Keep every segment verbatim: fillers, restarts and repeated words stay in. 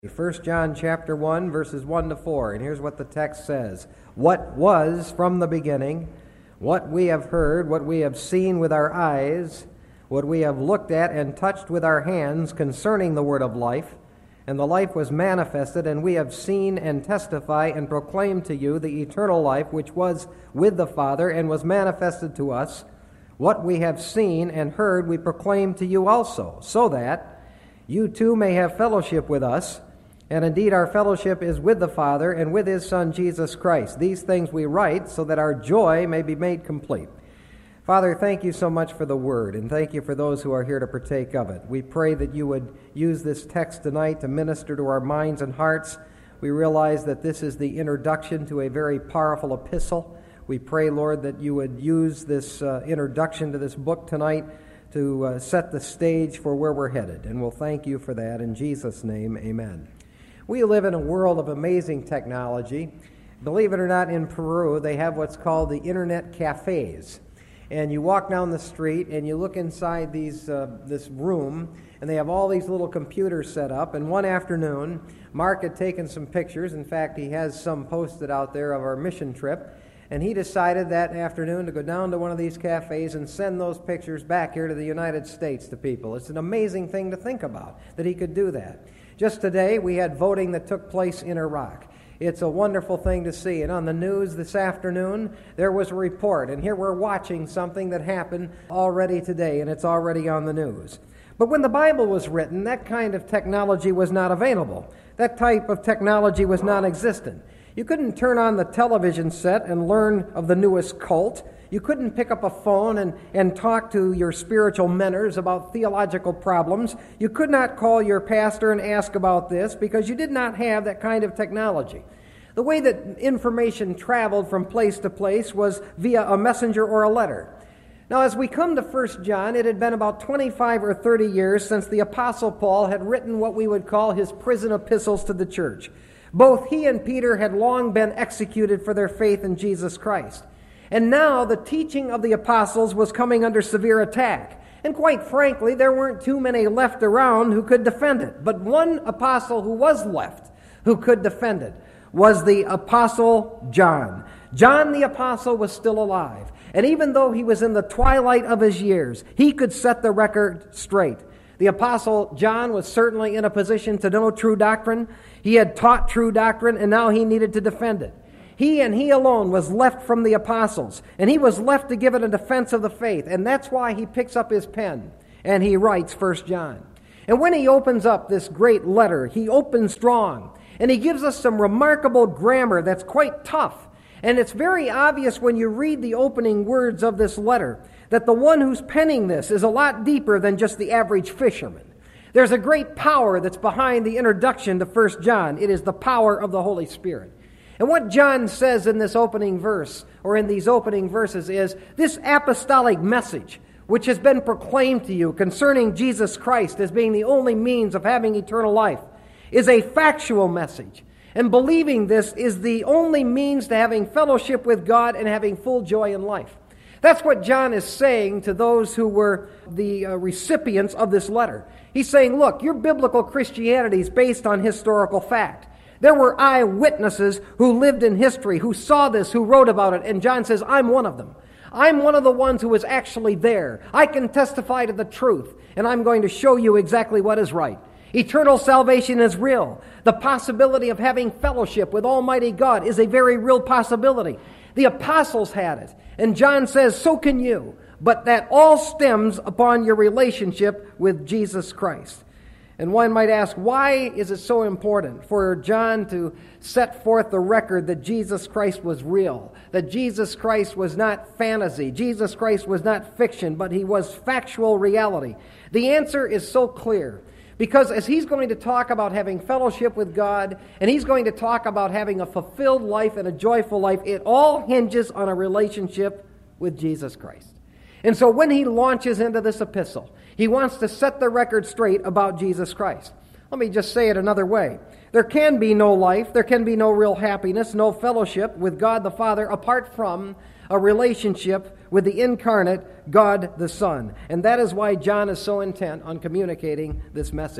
First John chapter one, verses one to four, and here's what the text says. What was from the beginning, what we have heard, what we have seen with our eyes, what we have looked at and touched with our hands concerning the word of life, and the life was manifested, and we have seen and testify and proclaim to you the eternal life which was with the Father and was manifested to us. What we have seen and heard we proclaim to you also, so that you too may have fellowship with us. And indeed our fellowship is with the Father and with His Son Jesus Christ. These things we write so that our joy may be made complete. Father, thank you so much for the Word, and thank you for those who are here to partake of it. We pray that you would use this text tonight to minister to our minds and hearts. We realize that this is the introduction to a very powerful epistle. We pray, Lord, that you would use this uh, introduction to this book tonight to uh, set the stage for where we're headed. And we'll thank you for that. In Jesus' name, amen. We live in a world of amazing technology. Believe it or not, in Peru, they have what's called the internet cafes. And you walk down the street and you look inside these uh, this room, and they have all these little computers set up. And one afternoon, Mark had taken some pictures. In fact, he has some posted out there of our mission trip. And he decided that afternoon to go down to one of these cafes and send those pictures back here to the United States to people. It's an amazing thing to think about, that he could do that. Just today, we had voting that took place in Iraq. It's a wonderful thing to see. And on the news this afternoon, there was a report. And here we're watching something that happened already today, and it's already on the news. But when the Bible was written, that kind of technology was not available. That type of technology was non-existent. You couldn't turn on the television set and learn of the newest cult. You couldn't pick up a phone and, and talk to your spiritual mentors about theological problems. You could not call your pastor and ask about this because you did not have that kind of technology. The way that information traveled from place to place was via a messenger or a letter. Now, as we come to First John, it had been about twenty-five or thirty years since the Apostle Paul had written what we would call his prison epistles to the church. Both he and Peter had long been executed for their faith in Jesus Christ. And now the teaching of the apostles was coming under severe attack. And quite frankly, there weren't too many left around who could defend it. But one apostle who was left, who could defend it, was the Apostle John. John the Apostle was still alive. And even though he was in the twilight of his years, he could set the record straight. The Apostle John was certainly in a position to know true doctrine. He had taught true doctrine, and now he needed to defend it. He and he alone was left from the apostles, and he was left to give it a defense of the faith, and that's why he picks up his pen and he writes First John. And when he opens up this great letter, he opens strong, and he gives us some remarkable grammar that's quite tough. And it's very obvious when you read the opening words of this letter that the one who's penning this is a lot deeper than just the average fisherman. There's a great power that's behind the introduction to First John. It is the power of the Holy Spirit. And what John says in this opening verse, or in these opening verses, is this apostolic message, which has been proclaimed to you concerning Jesus Christ as being the only means of having eternal life, is a factual message. And believing this is the only means to having fellowship with God and having full joy in life. That's what John is saying to those who were the uh, recipients of this letter. He's saying, look, your biblical Christianity is based on historical fact. There were eyewitnesses who lived in history, who saw this, who wrote about it, and John says, I'm one of them. I'm one of the ones who was actually there. I can testify to the truth, and I'm going to show you exactly what is right. Eternal salvation is real. The possibility of having fellowship with Almighty God is a very real possibility. The apostles had it, and John says, so can you. But that all stems upon your relationship with Jesus Christ. And one might ask, why is it so important for John to set forth the record that Jesus Christ was real, that Jesus Christ was not fantasy, Jesus Christ was not fiction, but he was factual reality? The answer is so clear, because as he's going to talk about having fellowship with God, and he's going to talk about having a fulfilled life and a joyful life, it all hinges on a relationship with Jesus Christ. And so when he launches into this epistle, he wants to set the record straight about Jesus Christ. Let me just say it another way. There can be no life, there can be no real happiness, no fellowship with God the Father apart from a relationship with the incarnate God the Son. And that is why John is so intent on communicating this message.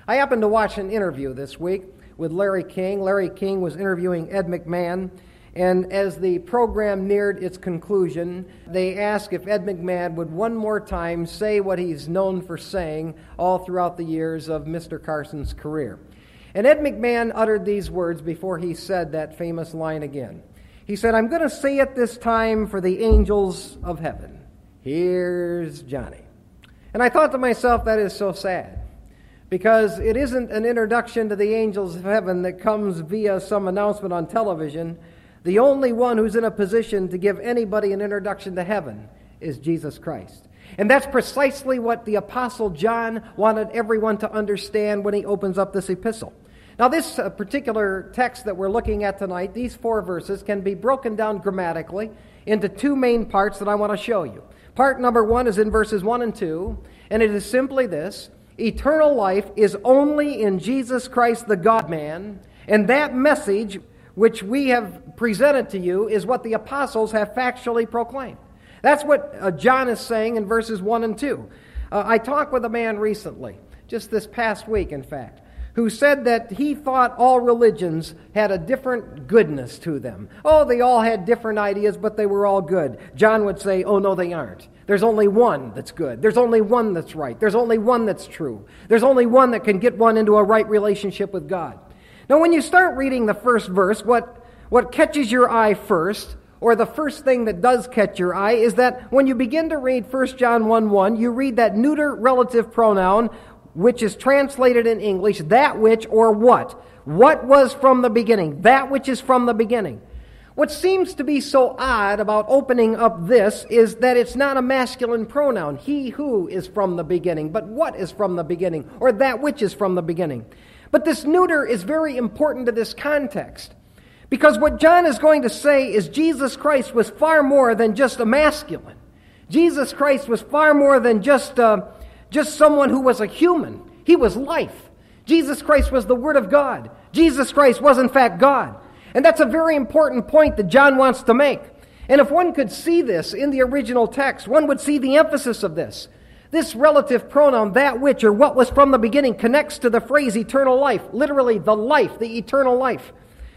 I happened to watch an interview this week with Larry King. Larry King was interviewing Ed McMahon, and as the program neared its conclusion, they asked if Ed McMahon would one more time say what he's known for saying all throughout the years of Mister Carson's career. And Ed McMahon uttered these words before he said that famous line again. He said, "I'm going to say it this time for the angels of heaven. Here's Johnny." And I thought to myself, that is so sad, because it isn't an introduction to the angels of heaven that comes via some announcement on television. The only one who's in a position to give anybody an introduction to heaven is Jesus Christ. And that's precisely what the Apostle John wanted everyone to understand when he opens up this epistle. Now, this uh, particular text that we're looking at tonight, these four verses, can be broken down grammatically into two main parts that I want to show you. Part number one is in verses one and two, and it is simply this: eternal life is only in Jesus Christ, the God-man, and that message which we have presented to you is what the apostles have factually proclaimed. That's what uh, John is saying in verses one and two. Uh, I talked with a man recently, just this past week, in fact, who said that he thought all religions had a different goodness to them. Oh, they all had different ideas, but they were all good. John would say, oh, no, they aren't. There's only one that's good. There's only one that's right. There's only one that's true. There's only one that can get one into a right relationship with God. Now, when you start reading the first verse, what, what catches your eye first, or the first thing that does catch your eye, is that when you begin to read First John one one, you read that neuter relative pronoun, which is translated in English, that which or what. What was from the beginning. That which is from the beginning. What seems to be so odd about opening up this is that it's not a masculine pronoun. He who is from the beginning, but what is from the beginning, or that which is from the beginning. But this neuter is very important to this context, because what John is going to say is Jesus Christ was far more than just a masculine. Jesus Christ was far more than just uh, just someone who was a human. He was life. Jesus Christ was the Word of God. Jesus Christ was in fact God. And that's a very important point that John wants to make. And if one could see this in the original text, one would see the emphasis of this. This relative pronoun, that which or what was from the beginning, connects to the phrase eternal life, literally the life, the eternal life.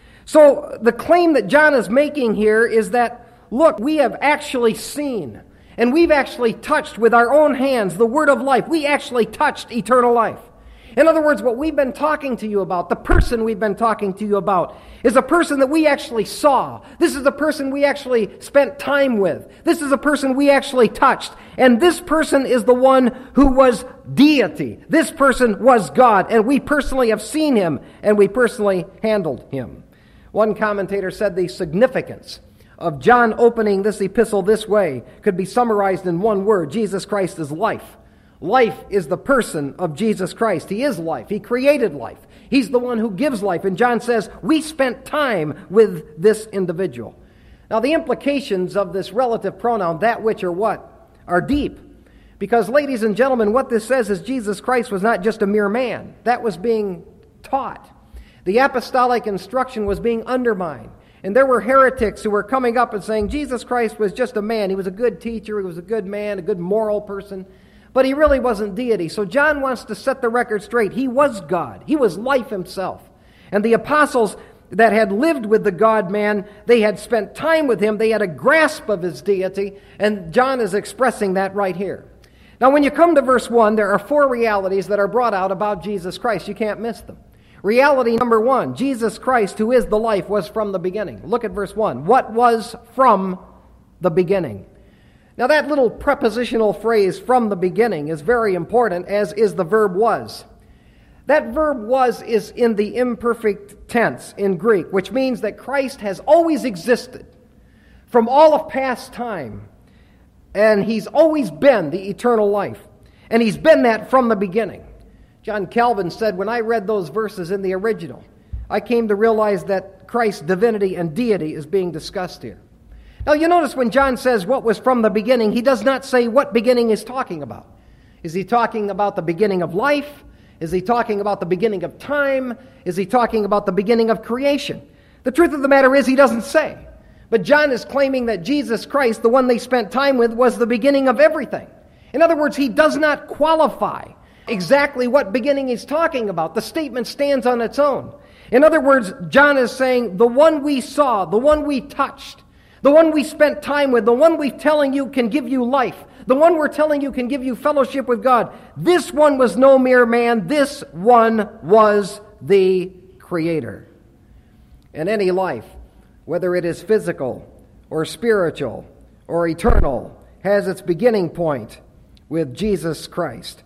So the claim that John is making here is that, look, we have actually seen, and we've actually touched with our own hands the word of life. We actually touched eternal life. In other words, what we've been talking to you about, the person we've been talking to you about, is a person that we actually saw. This is a person we actually spent time with. This is a person we actually touched. And this person is the one who was deity. This person was God, and we personally have seen him, and we personally handled him. One commentator said the significance of John opening this epistle this way could be summarized in one word: Jesus Christ is life. Life is the person of Jesus Christ. He is life. He created life. He's the one who gives life. And John says, we spent time with this individual. Now, the implications of this relative pronoun, that which or what, are deep. Because, ladies and gentlemen, what this says is Jesus Christ was not just a mere man. That was being taught. The apostolic instruction was being undermined. And there were heretics who were coming up and saying Jesus Christ was just a man. He was a good teacher. He was a good man, a good moral person. But he really wasn't deity. So John wants to set the record straight. He was God. He was life himself. And the apostles that had lived with the God-man, they had spent time with him. They had a grasp of his deity. And John is expressing that right here. Now, when you come to verse one, there are four realities that are brought out about Jesus Christ. You can't miss them. Reality number one, Jesus Christ, who is the life, was from the beginning. Look at verse one. What was from the beginning? Now, that little prepositional phrase, from the beginning, is very important, as is the verb was. That verb was is in the imperfect tense in Greek, which means that Christ has always existed from all of past time, and he's always been the eternal life, and he's been that from the beginning. John Calvin said, when I read those verses in the original, I came to realize that Christ's divinity and deity is being discussed here. Now, you notice when John says what was from the beginning, he does not say what beginning he's talking about. Is he talking about the beginning of life? Is he talking about the beginning of time? Is he talking about the beginning of creation? The truth of the matter is he doesn't say. But John is claiming that Jesus Christ, the one they spent time with, was the beginning of everything. In other words, he does not qualify exactly what beginning he's talking about. The statement stands on its own. In other words, John is saying, the one we saw, the one we touched, the one we spent time with, the one we're telling you can give you life, the one we're telling you can give you fellowship with God, this one was no mere man. This one was the Creator. And any life, whether it is physical or spiritual or eternal, has its beginning point with Jesus Christ.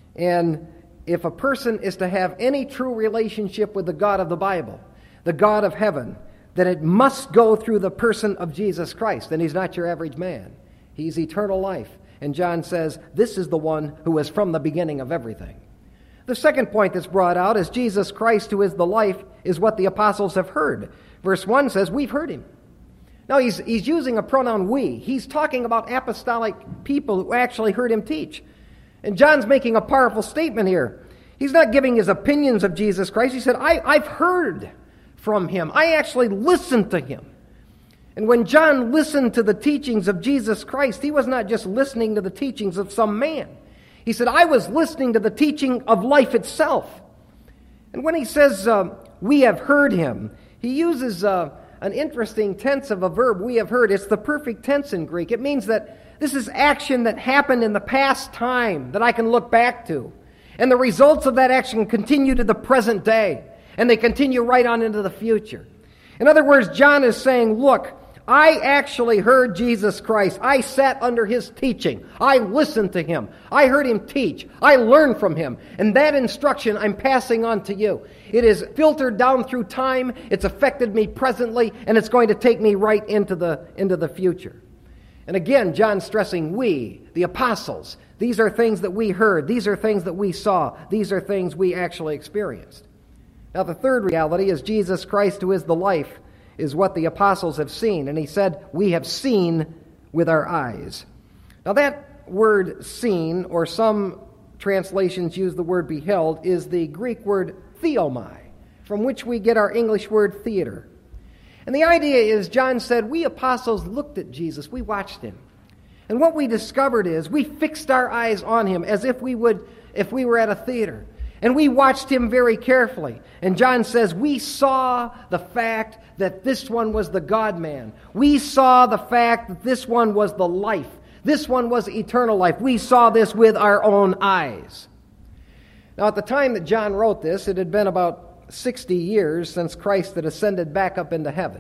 And if a person is to have any true relationship with the God of the Bible, the God of heaven, then it must go through the person of Jesus Christ. And he's not your average man. He's eternal life. And John says, this is the one who is from the beginning of everything. The second point that's brought out is Jesus Christ, who is the life, is what the apostles have heard. Verse one says, we've heard him. Now, he's, he's using a pronoun we. He's talking about apostolic people who actually heard him teach. And John's making a powerful statement here. He's not giving his opinions of Jesus Christ. He said, I, I've heard from him. I actually listened to him. And when John listened to the teachings of Jesus Christ, he was not just listening to the teachings of some man. He said, I was listening to the teaching of life itself. And when he says, uh, we have heard him, he uses uh, an interesting tense of a verb, we have heard. It's the perfect tense in Greek. It means that this is action that happened in the past time that I can look back to. And the results of that action continue to the present day. And they continue right on into the future. In other words, John is saying, look, I actually heard Jesus Christ. I sat under his teaching. I listened to him. I heard him teach. I learned from him. And that instruction I'm passing on to you. It is filtered down through time. It's affected me presently, and it's going to take me right into the, into the future. And again, John's stressing we, the apostles. These are things that we heard. These are things that we saw. These are things we actually experienced. Now, the third reality is Jesus Christ, who is the life, is what the apostles have seen. And he said, we have seen with our eyes. Now that word seen, or some translations use the word beheld, is the Greek word theomai, from which we get our English word theater. And the idea is, John said, we apostles looked at Jesus, we watched him. And what we discovered is, we fixed our eyes on him as if we would, if we were at a theater. And we watched him very carefully. And John says, we saw the fact that this one was the God-man. We saw the fact that this one was the life. This one was eternal life. We saw this with our own eyes. Now, at the time that John wrote this, it had been about sixty years since Christ had ascended back up into heaven.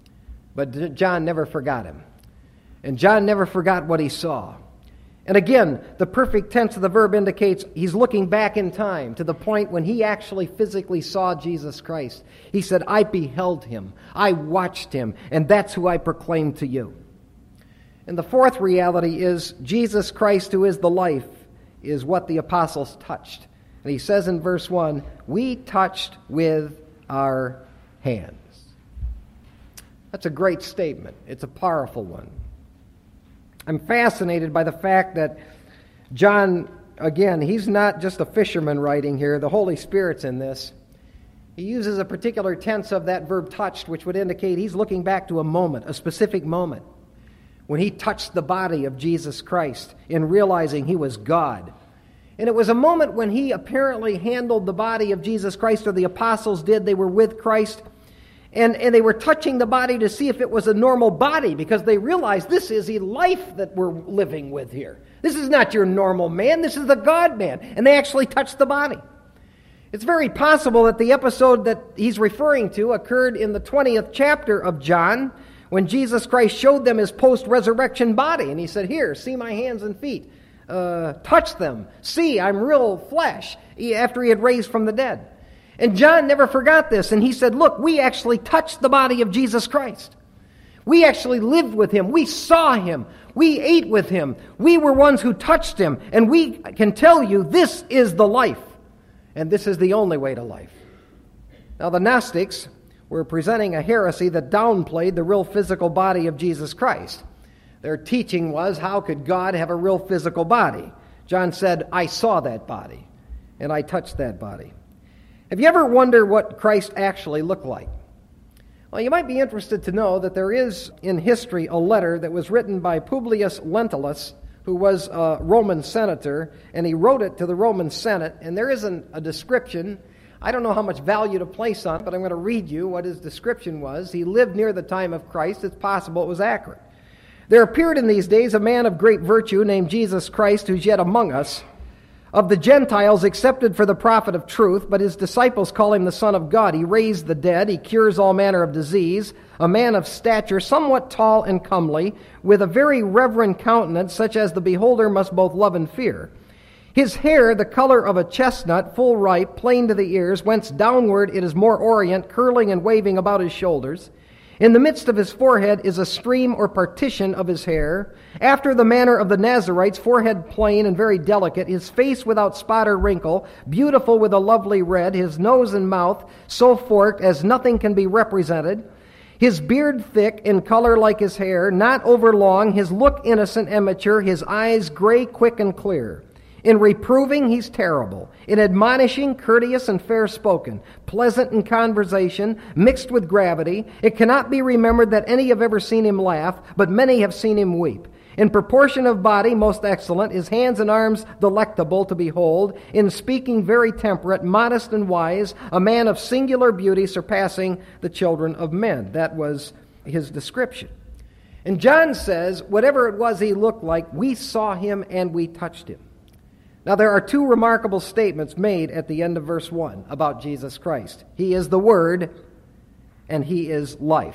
But John never forgot him. And John never forgot what he saw. And again, the perfect tense of the verb indicates he's looking back in time to the point when he actually physically saw Jesus Christ. He said, I beheld him, I watched him, and that's who I proclaim to you. And the fourth reality is Jesus Christ, who is the life, is what the apostles touched. And he says in verse one, we touched with our hands. That's a great statement. It's a powerful one. I'm fascinated by the fact that John, again, he's not just a fisherman writing here. The Holy Spirit's in this. He uses a particular tense of that verb touched, which would indicate he's looking back to a moment, a specific moment, when he touched the body of Jesus Christ in realizing he was God. And it was a moment when he apparently handled the body of Jesus Christ, or the apostles did. They were with Christ. And, and they were touching the body to see if it was a normal body, because they realized this is a life that we're living with here. This is not your normal man. This is the God-man. And they actually touched the body. It's very possible that the episode that he's referring to occurred in the twentieth chapter of John, when Jesus Christ showed them his post-resurrection body. And he said, here, see my hands and feet. Uh, touch them. See, I'm real flesh, after he had raised from the dead. And John never forgot this, and he said, look, we actually touched the body of Jesus Christ. We actually lived with him. We saw him. We ate with him. We were ones who touched him, and we can tell you this is the life, and this is the only way to life. Now, the Gnostics were presenting a heresy that downplayed the real physical body of Jesus Christ. Their teaching was, how could God have a real physical body? John said, I saw that body, and I touched that body. Have you ever wondered what Christ actually looked like? Well, you might be interested to know that there is in history a letter that was written by Publius Lentulus, who who was a Roman senator, and he wrote it to the Roman Senate, and there isn't a description. I don't know how much value to place on it, but I'm going to read you what his description was. He lived near the time of Christ. It's possible it was accurate. There appeared in these days a man of great virtue named Jesus Christ, who's yet among us, of the Gentiles accepted for the prophet of truth, but his disciples call him the Son of God. He raised the dead, he cures all manner of disease, a man of stature, somewhat tall and comely, with a very reverend countenance, such as the beholder must both love and fear. His hair, the color of a chestnut, full ripe, plain to the ears, whence downward it is more orient, curling and waving about his shoulders. In the midst of his forehead is a stream or partition of his hair, after the manner of the Nazarites, forehead plain and very delicate, his face without spot or wrinkle, beautiful with a lovely red, his nose and mouth so forked as nothing can be represented, his beard thick in color like his hair, not overlong, his look innocent and mature, his eyes gray, quick, and clear. In reproving, he's terrible. In admonishing, courteous and fair-spoken, pleasant in conversation, mixed with gravity. It cannot be remembered that any have ever seen him laugh, but many have seen him weep. In proportion of body, most excellent, his hands and arms delectable to behold. In speaking, very temperate, modest and wise, a man of singular beauty, surpassing the children of men. That was his description. And John says, whatever it was he looked like, we saw him and we touched him. Now, there are two remarkable statements made at the end of verse one about Jesus Christ. He is the Word, and He is life.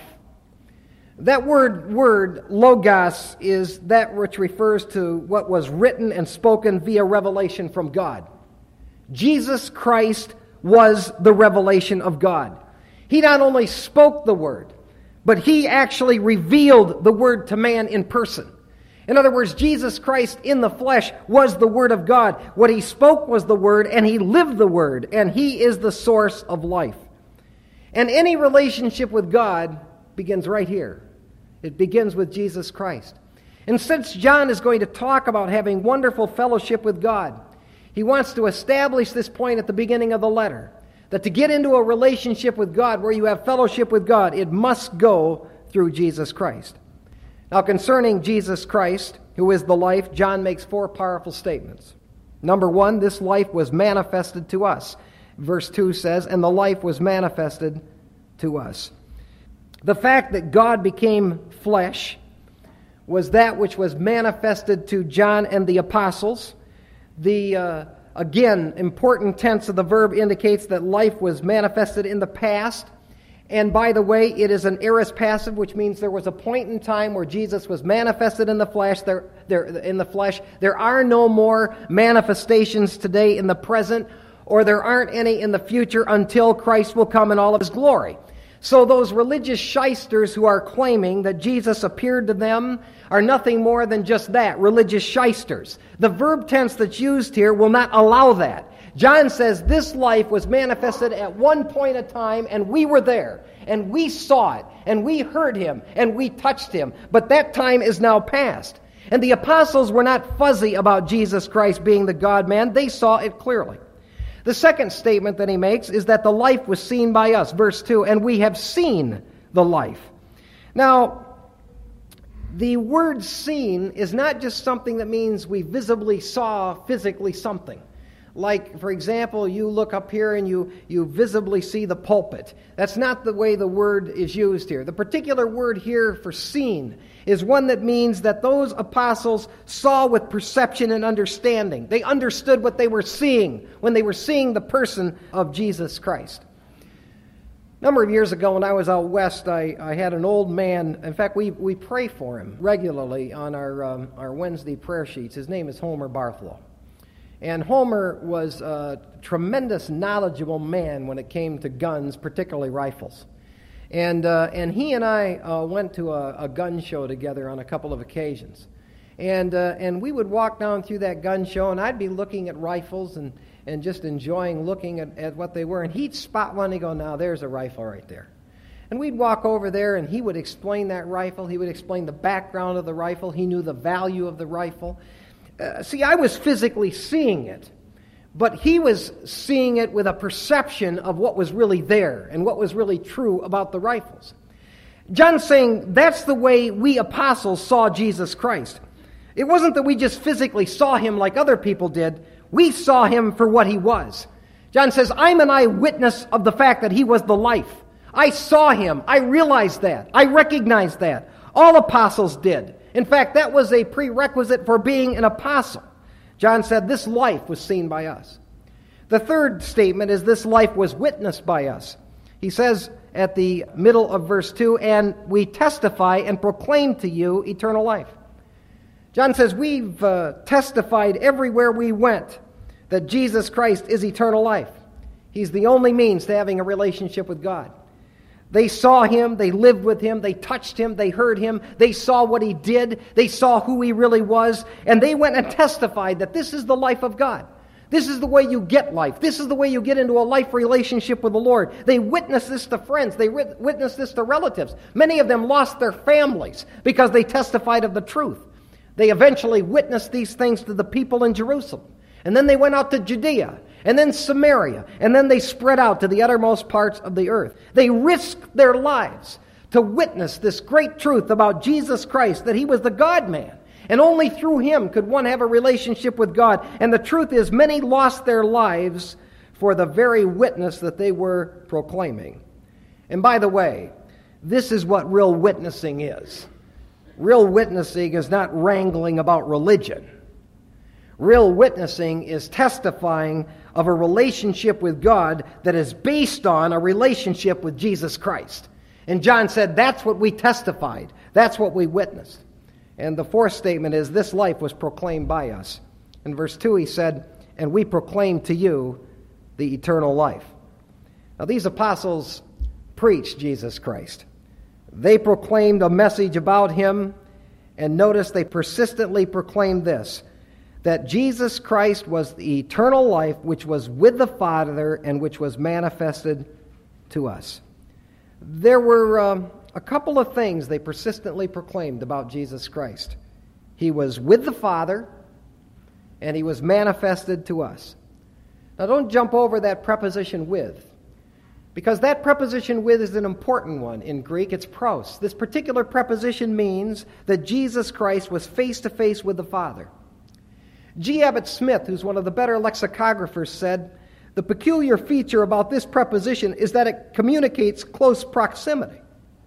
That word, word, logos, is that which refers to what was written and spoken via revelation from God. Jesus Christ was the revelation of God. He not only spoke the Word, but He actually revealed the Word to man in person. In other words, Jesus Christ in the flesh was the Word of God. What He spoke was the Word, and He lived the Word, and He is the source of life. And any relationship with God begins right here. It begins with Jesus Christ. And since John is going to talk about having wonderful fellowship with God, he wants to establish this point at the beginning of the letter, that to get into a relationship with God, where you have fellowship with God, it must go through Jesus Christ. Now, concerning Jesus Christ, who is the life, John makes four powerful statements. Number one, this life was manifested to us. Verse two says, and the life was manifested to us. The fact that God became flesh was that which was manifested to John and the apostles. The, uh, again, important tense of the verb indicates that life was manifested in the past. And by the way, it is an aorist passive, which means there was a point in time where Jesus was manifested in the flesh. There, there, in the flesh, there are no more manifestations today in the present, or there aren't any in the future until Christ will come in all of His glory. So those religious shysters who are claiming that Jesus appeared to them are nothing more than just that, religious shysters. The verb tense that's used here will not allow that. John says this life was manifested at one point of time, and we were there, and we saw it, and we heard Him, and we touched Him. But that time is now past. And the apostles were not fuzzy about Jesus Christ being the God-man. They saw it clearly. The second statement that he makes is that the life was seen by us. Verse two, and we have seen the life. Now, the word seen is not just something that means we visibly saw physically something. Like, for example, you look up here and you, you visibly see the pulpit. That's not the way the word is used here. The particular word here for seen is one that means that those apostles saw with perception and understanding. They understood what they were seeing when they were seeing the person of Jesus Christ. A number of years ago when I was out west, I, I had an old man. In fact, we, we pray for him regularly on our, um, our Wednesday prayer sheets. His name is Homer Bartholow. And Homer was a tremendous, knowledgeable man when it came to guns, particularly rifles. And uh, and he and I uh, went to a, a gun show together on a couple of occasions. And uh, and we would walk down through that gun show, and I'd be looking at rifles and, and just enjoying looking at, at what they were. And he'd spot one and he'd go, now there's a rifle right there. And we'd walk over there, and he would explain that rifle. He would explain the background of the rifle. He knew the value of the rifle. Uh, see, I was physically seeing it, but he was seeing it with a perception of what was really there and what was really true about the rifles. John's saying that's the way we apostles saw Jesus Christ. It wasn't that we just physically saw him like other people did. We saw him for what he was. John says, I'm an eyewitness of the fact that he was the life. I saw him. I realized that. I recognized that. All apostles did. In fact, that was a prerequisite for being an apostle. John said this life was seen by us. The third statement is this life was witnessed by us. He says at the middle of verse two, and we testify and proclaim to you eternal life. John says we've uh, testified everywhere we went that Jesus Christ is eternal life. He's the only means to having a relationship with God. They saw him, they lived with him, they touched him, they heard him, they saw what he did, they saw who he really was, and they went and testified that this is the life of God. This is the way you get life. This is the way you get into a life relationship with the Lord. They witnessed this to friends. They witnessed this to relatives. Many of them lost their families because they testified of the truth. They eventually witnessed these things to the people in Jerusalem. And then they went out to Judea, and then Samaria, and then they spread out to the uttermost parts of the earth. They risked their lives to witness this great truth about Jesus Christ, that he was the God-man. And only through him could one have a relationship with God. And the truth is, many lost their lives for the very witness that they were proclaiming. And by the way, this is what real witnessing is. Real witnessing is not wrangling about religion. Real witnessing is testifying of a relationship with God that is based on a relationship with Jesus Christ. And John said, that's what we testified. That's what we witnessed. And the fourth statement is, this life was proclaimed by us. In verse two he said, and we proclaim to you the eternal life. Now these apostles preached Jesus Christ. They proclaimed a message about him, and notice they persistently proclaimed this, that Jesus Christ was the eternal life which was with the Father and which was manifested to us. There were um, a couple of things they persistently proclaimed about Jesus Christ. He was with the Father, and he was manifested to us. Now don't jump over that preposition with, because that preposition with is an important one in Greek. It's pros. This particular preposition means that Jesus Christ was face to face with the Father. G. Abbott Smith, who's one of the better lexicographers, said, the peculiar feature about this preposition is that it communicates close proximity.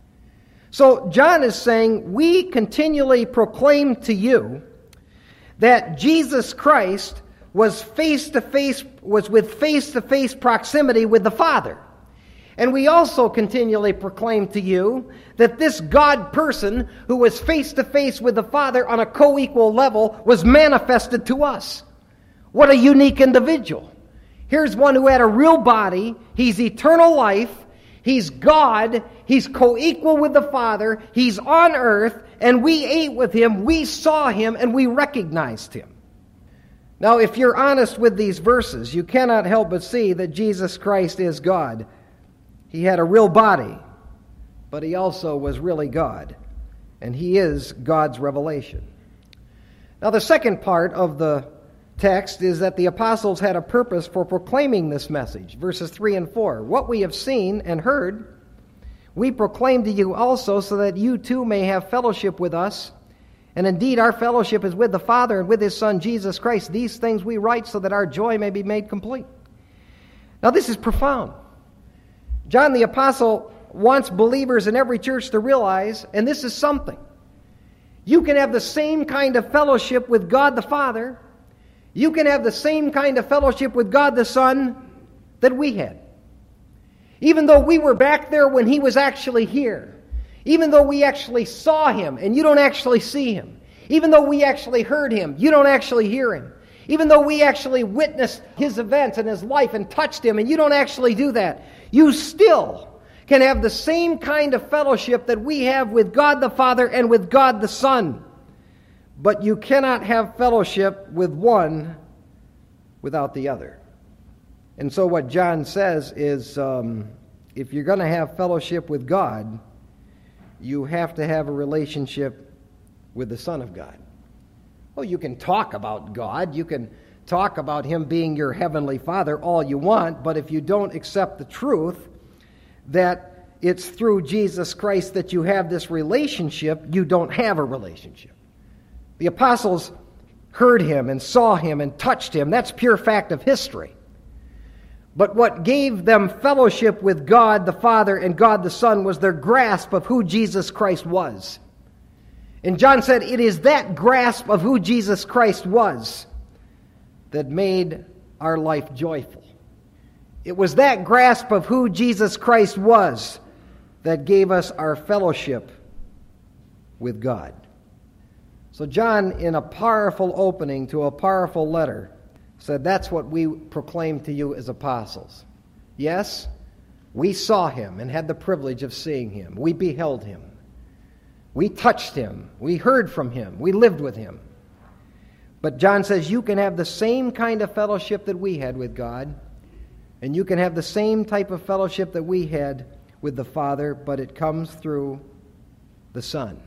So John is saying, we continually proclaim to you that Jesus Christ was face to face, was with face to face proximity with the Father. And we also continually proclaim to you that this God person who was face to face with the Father on a co-equal level was manifested to us. What a unique individual. Here's one who had a real body. He's eternal life. He's God. He's co-equal with the Father. He's on earth, and we ate with him. We saw him, and we recognized him. Now, if you're honest with these verses, you cannot help but see that Jesus Christ is God. He had a real body, but he also was really God, and he is God's revelation. Now, the second part of the text is that the apostles had a purpose for proclaiming this message. Verses three and four. What we have seen and heard, we proclaim to you also, so that you too may have fellowship with us. And indeed, our fellowship is with the Father and with his Son, Jesus Christ. These things we write so that our joy may be made complete. Now, this is profound. John the Apostle wants believers in every church to realize, and this is something, you can have the same kind of fellowship with God the Father. You can have the same kind of fellowship with God the Son that we had. Even though we were back there when he was actually here. Even though we actually saw him and you don't actually see him. Even though we actually heard him, you don't actually hear him. Even though we actually witnessed his events and his life and touched him and you don't actually do that, you still can have the same kind of fellowship that we have with God the Father and with God the Son. But you cannot have fellowship with one without the other. And so what John says is, um, if you're going to have fellowship with God, you have to have a relationship with the Son of God. Well, you can talk about God. You can talk about him being your heavenly Father all you want, but if you don't accept the truth that it's through Jesus Christ that you have this relationship, you don't have a relationship. The apostles heard him and saw him and touched him. That's pure fact of history. But what gave them fellowship with God the Father and God the Son was their grasp of who Jesus Christ was. And John said, it is that grasp of who Jesus Christ was that made our life joyful. It was that grasp of who Jesus Christ was that gave us our fellowship with God. So John, in a powerful opening to a powerful letter, said that's what we proclaim to you as apostles. Yes, we saw him and had the privilege of seeing him. We beheld him. We touched him. We heard from him. We lived with him. But John says you can have the same kind of fellowship that we had with God, and you can have the same type of fellowship that we had with the Father, but it comes through the Son.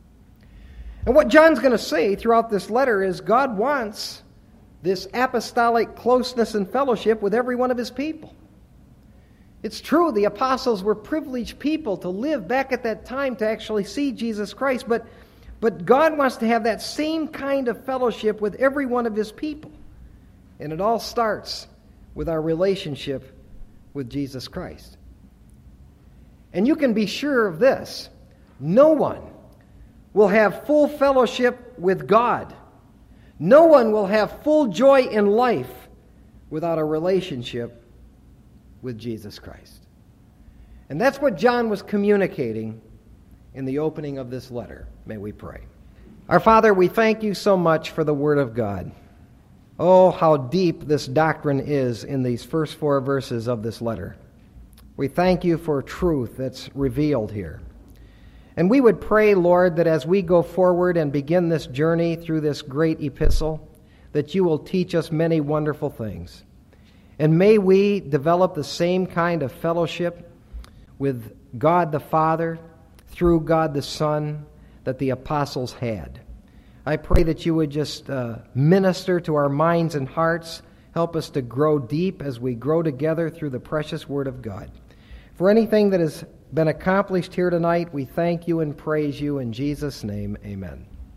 And what John's going to say throughout this letter is God wants this apostolic closeness and fellowship with every one of his people. It's true, the apostles were privileged people to live back at that time to actually see Jesus Christ, but, but God wants to have that same kind of fellowship with every one of his people. And it all starts with our relationship with Jesus Christ. And you can be sure of this: no one will have full fellowship with God. No one will have full joy in life without a relationship with Jesus Christ. And that's what John was communicating in the opening of this letter. May we pray. Our Father, we thank you so much for the Word of God. Oh, how deep this doctrine is in these first four verses of this letter. We thank you for truth that's revealed here. And we would pray, Lord, that as we go forward and begin this journey through this great epistle, that you will teach us many wonderful things. And may we develop the same kind of fellowship with God the Father through God the Son that the apostles had. I pray that you would just uh, minister to our minds and hearts, help us to grow deep as we grow together through the precious Word of God. For anything that has been accomplished here tonight, we thank you and praise you in Jesus' name. Amen.